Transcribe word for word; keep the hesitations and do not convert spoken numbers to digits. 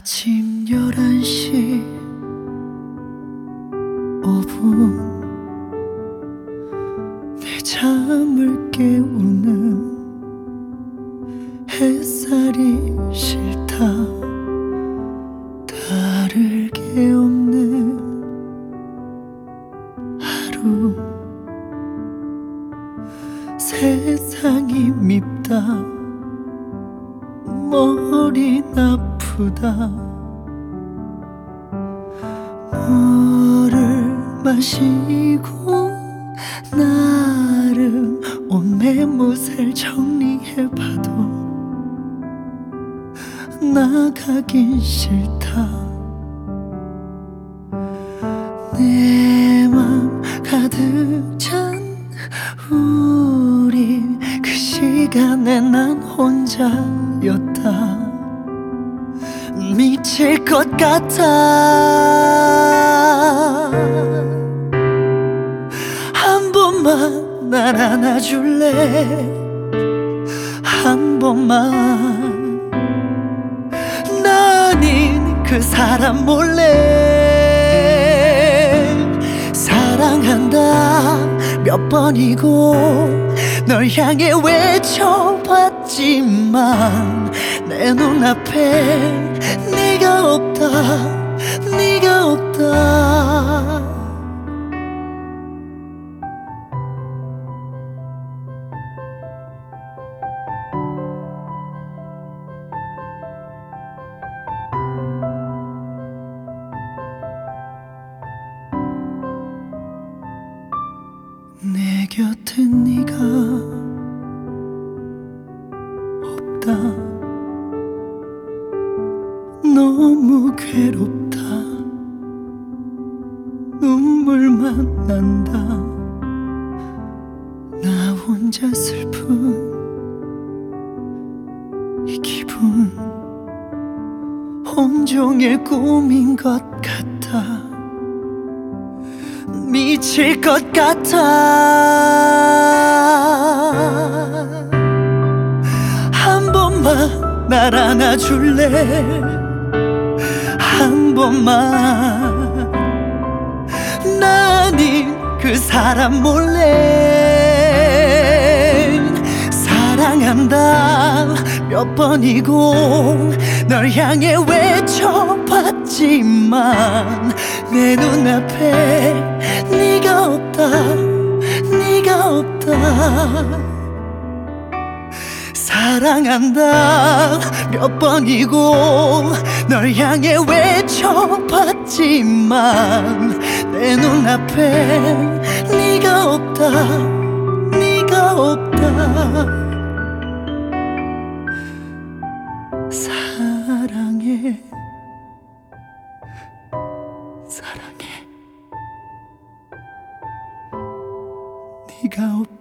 아침 열한 시 오 분 내 잠을 깨우는 햇살이 싫다. 다를 게 없는 하루. 세상이 밉다. 머린 아프다. 물을 마시고 나름 온 매무새를 정리해봐도 나가긴 싫다. 내 맘 가득 찬 우린 그 시간에 난 혼자였다. 미칠 것 같아. 한 번만 날 안아줄래. 한 번만. 나 아닌 그 사람 몰래 사랑한다 몇 번이고 널 향해 외쳐봤지만 내 눈앞에 네가 없다. 네가 없다. 내 곁에 네가 없다. 너무 괴롭다. 눈물만 난다. 나 혼자 슬픈 이 기분 온종일 꿈인 것 같아. 미칠 것 같아. 한 번만 날 안아줄래. 한 번만. 나 아닌 그 사람 몰래 사랑한다 몇 번이고 널 향해 외쳐봤지만 내 눈앞에 네가 없다. 네가 없다. 사랑한다 몇 번이고 널 향해 외쳐봤지만 내 눈앞에 네가 없다. 네가 없다. 사랑해. 사랑해. 네가 없다.